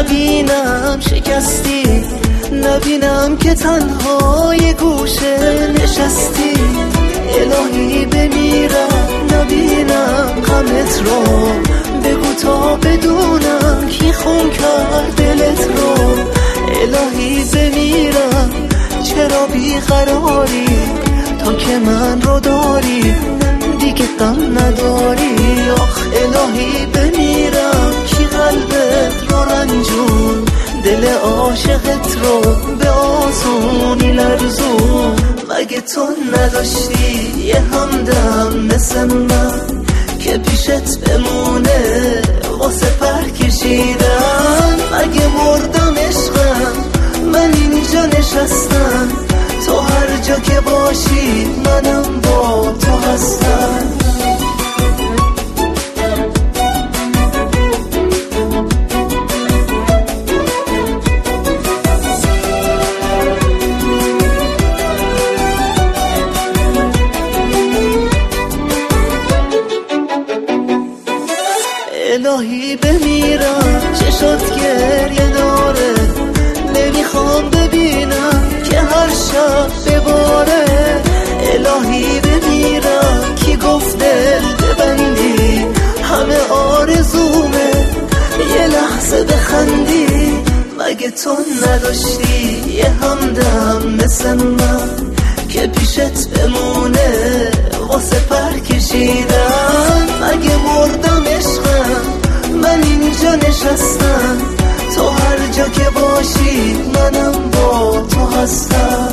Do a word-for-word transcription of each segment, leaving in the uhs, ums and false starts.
نبینم شکستی، نبینم که تنها یه گوشه نشستی. الهی بمیرم نبینم غمت رو، بگو تا بدونم کی خون کرد دلت رو. الهی بمیرم چرا بیقراری، تا که من رو داری دیگه غم نداری. آخ الهی بمیرم کی قلبت رو رنجون، دل عاشقت رو به آسونی لرزون. مگه تو نداشتی یه همدم مثل من که پیشت بمونه واسه پر کشیدن؟ مگه مردم عشقم من اینجا نشستم، تو هر جا که باشی منم با تو هستم. الهی بمیرم چشات گریه داره، نمیخوام ببینم که هر شب بباره. الهی بمیرم کی گفت دل ببندی، همه آرزومه یه لحظه بخندی. مگه تو نداشتی یه همدم مثل من که پیشت بمونه واسه پر کشیدن؟ مگه مردم عشقم من اینجا نشستم، تو هر جا که باشی منم با تو هستم.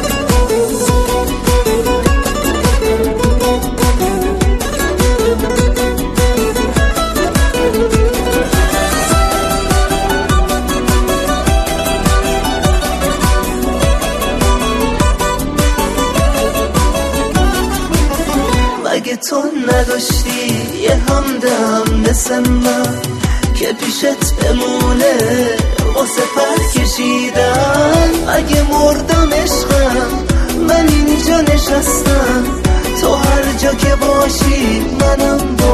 مگه تو نداشتی یه همدم مثل من که پیشت بمونه واسه پر کشیدن؟ مگه مردم عشقم من اینجا نشستم، تو هر جا که باشی منم با